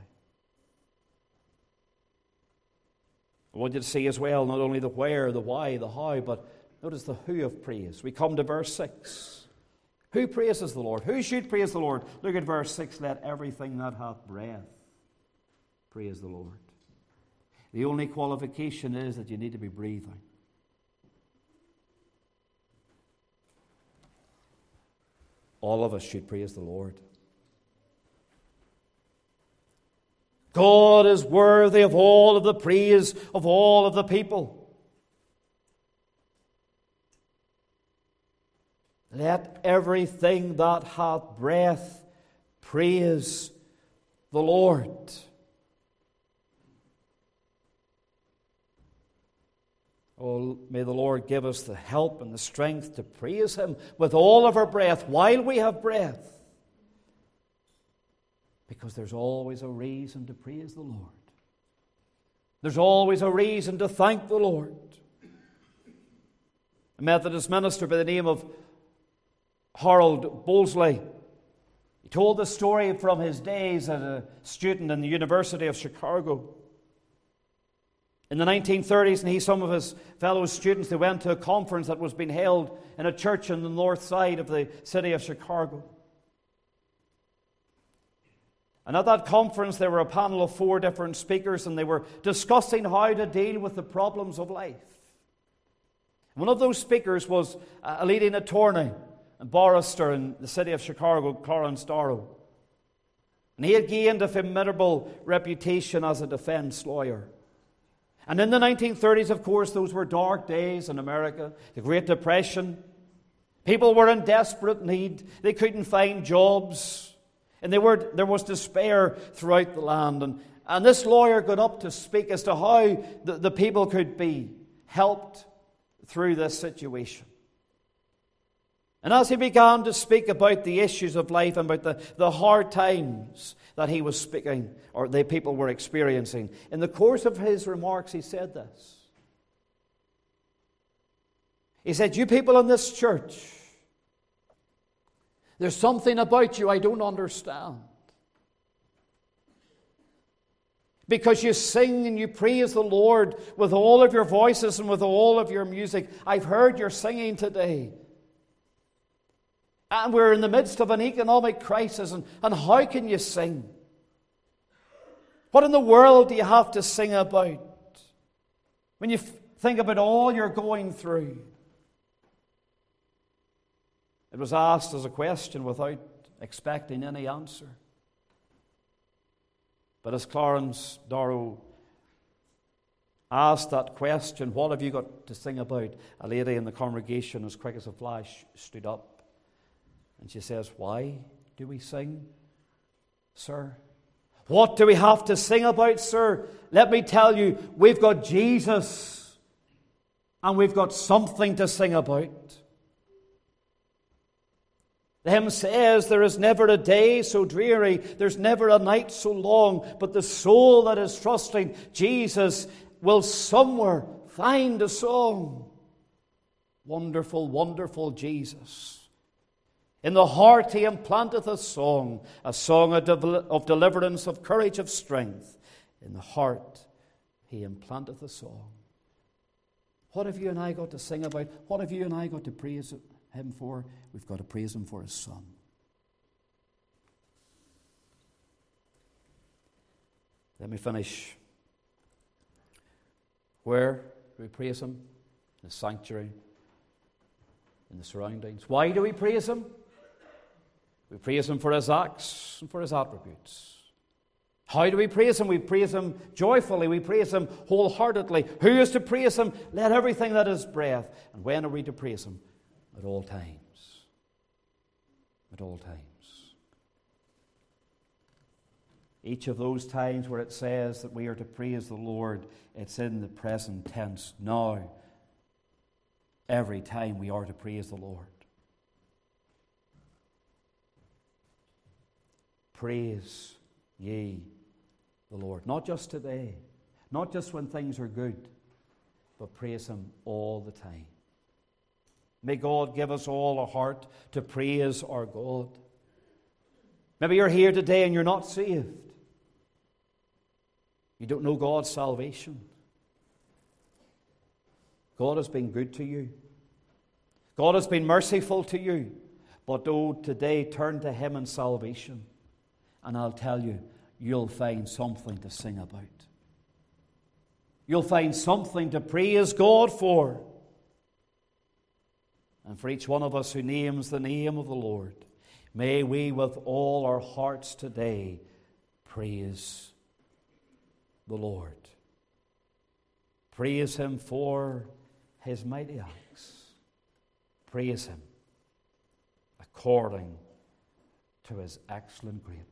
I want you to see as well not only the where, the why, the how, but notice the who of praise. We come to verse 6. Who praises the Lord? Who should praise the Lord? Look at verse 6. Let everything that hath breath praise the Lord. The only qualification is that you need to be breathing. All of us should praise the Lord. God is worthy of all of the praise of all of the people. Let everything that hath breath praise the Lord. Oh, may the Lord give us the help and the strength to praise Him with all of our breath while we have breath. Because there's always a reason to praise the Lord. There's always a reason to thank the Lord. A Methodist minister by the name of Harold Bolesley, he told the story from his days as a student in the University of Chicago. In the 1930s, and some of his fellow students, they went to a conference that was being held in a church on the north side of the city of Chicago. And at that conference, there were a panel of 4 different speakers, and they were discussing how to deal with the problems of life. One of those speakers was a leading attorney and barrister in the city of Chicago, Clarence Darrow. And he had gained a formidable reputation as a defense lawyer. And in the 1930s, of course, those were dark days in America, the Great Depression. People were in desperate need. They couldn't find jobs. And there was despair throughout the land. And this lawyer got up to speak as to how the people could be helped through this situation. And as he began to speak about the issues of life and about the hard times that he was speaking, or the people were experiencing, in the course of his remarks he said this. He said, "You people in this church, there's something about you I don't understand. Because you sing and you praise the Lord with all of your voices and with all of your music. I've heard your singing today. And we're in the midst of an economic crisis. And how can you sing? What in the world do you have to sing about? When you think about all you're going through." It was asked as a question without expecting any answer. But as Clarence Darrow asked that question, "What have you got to sing about?" a lady in the congregation, as quick as a flash, stood up. And she says, "Why do we sing, sir? What do we have to sing about, sir? Let me tell you, we've got Jesus, and we've got something to sing about." The hymn says, "There is never a day so dreary, there's never a night so long, but the soul that is trusting Jesus will somewhere find a song." Wonderful, wonderful Jesus. In the heart he implanteth a song of deliverance, of courage, of strength. In the heart he implanteth a song. What have you and I got to sing about? What have you and I got to praise him for? We've got to praise him for his Son. Let me finish. Where do we praise him? In the sanctuary, in the surroundings. Why do we praise him? We praise him for his acts and for his attributes. How do we praise him? We praise him joyfully. We praise him wholeheartedly. Who is to praise him? Let everything that is breath. And when are we to praise him? At all times. At all times. Each of those times where it says that we are to praise the Lord, it's in the present tense. Now, every time we are to praise the Lord. Praise ye the Lord. Not just today, not just when things are good, but praise him all the time. May God give us all a heart to praise our God. Maybe you're here today and you're not saved. You don't know God's salvation. God has been good to you. God has been merciful to you. But oh, today turn to him in salvation. And I'll tell you, you'll find something to sing about. You'll find something to praise God for. And for each one of us who names the name of the Lord, may we with all our hearts today praise the Lord. Praise him for his mighty acts. Praise him according to his excellent greatness.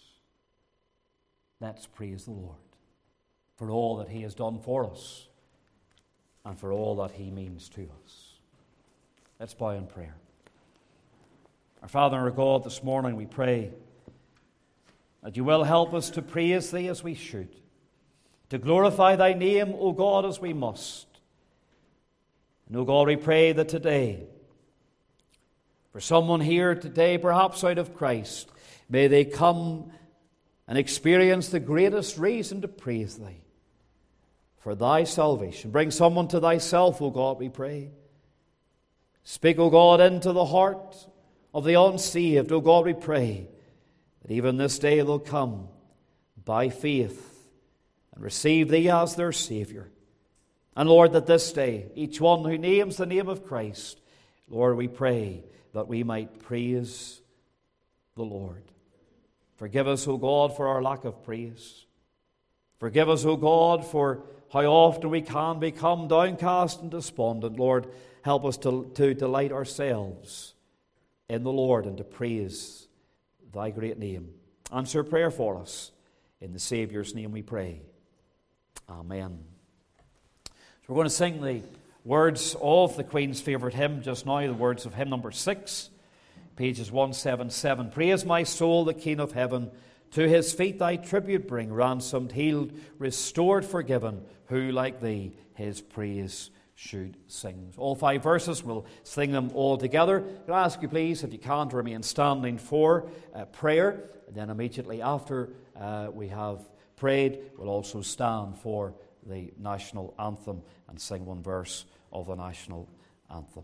Let's praise the Lord for all that he has done for us and for all that he means to us. Let's bow in prayer. Our Father and our God, this morning we pray that you will help us to praise thee as we should, to glorify thy name, O God, as we must. And, O God, we pray that today, for someone here today, perhaps out of Christ, may they come and experience the greatest reason to praise thee for thy salvation. Bring someone to thyself, O God, we pray. Speak, O God, into the heart of the unsaved. O God, we pray that even this day they'll come by faith and receive thee as their Savior. And Lord, that this day, each one who names the name of Christ, Lord, we pray that we might praise the Lord. Forgive us, O God, for our lack of praise. Forgive us, O God, for how often we can become downcast and despondent. Lord, help us to delight ourselves in the Lord and to praise thy great name. Answer prayer for us. In the Saviour's name we pray. Amen. So we're going to sing the Words of the Queen's favourite hymn just now, the words of hymn number 6, pages 177. Praise my soul, the King of heaven. To his feet thy tribute bring, ransomed, healed, restored, forgiven. Who like thee his praise should sing? All 5 verses, we'll sing them all together. I'll ask you please, if you can, to remain standing for prayer. And then immediately after we have prayed, we'll also stand for the national anthem and sing one verse of the national anthem.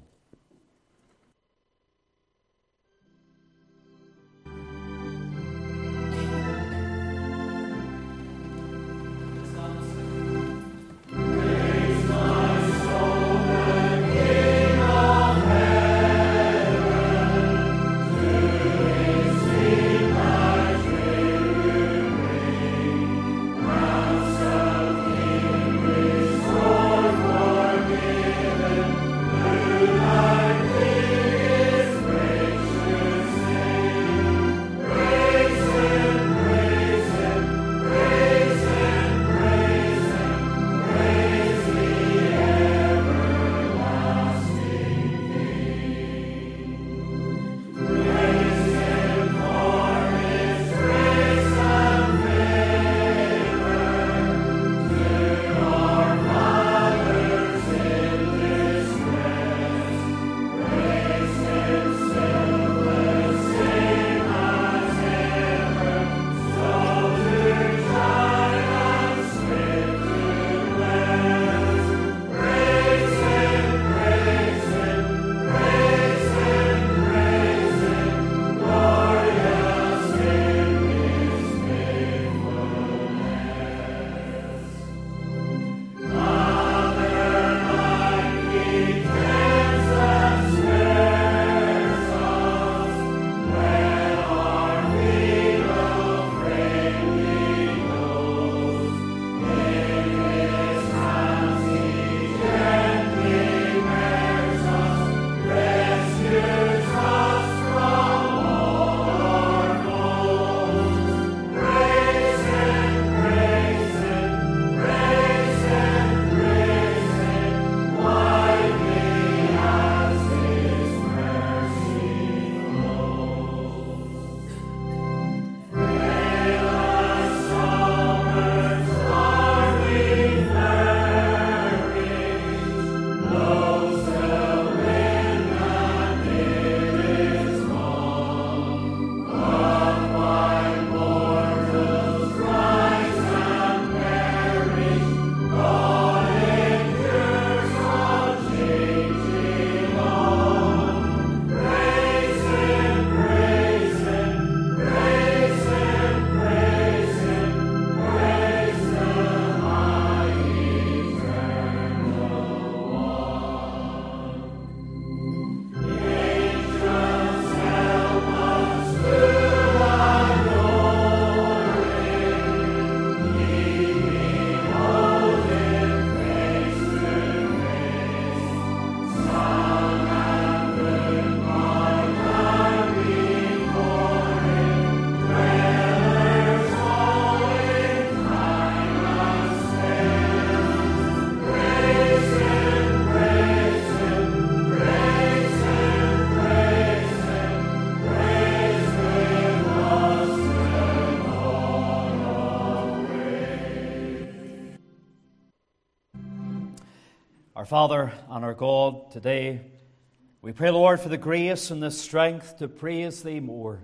Father and our God, today we pray, Lord, for the grace and the strength to praise Thee more.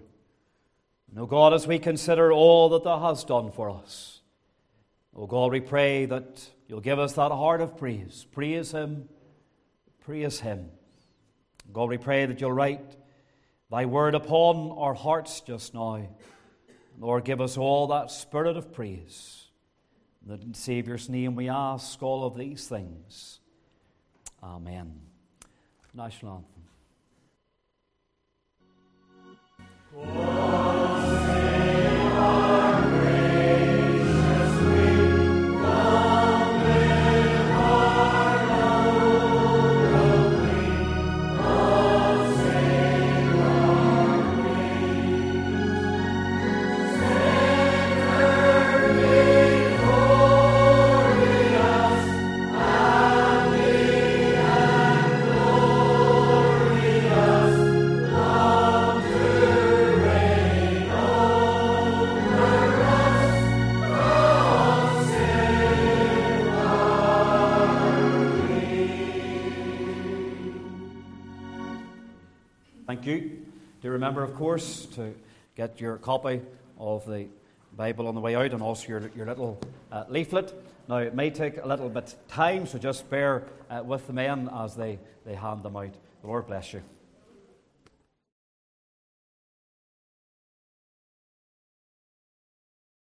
And, O God, as we consider all that Thou hast done for us, O God, we pray that You'll give us that heart of praise. Praise Him, praise Him. God, we pray that You'll write Thy word upon our hearts just now. Lord, give us all that spirit of praise. That in Saviour's name we ask all of these things. Amen. National anthem. Thank you. Do remember, of course, to get your copy of the Bible on the way out, and also your little leaflet. Now, it may take a little bit of time, so just bear with the men as they hand them out. The Lord bless you.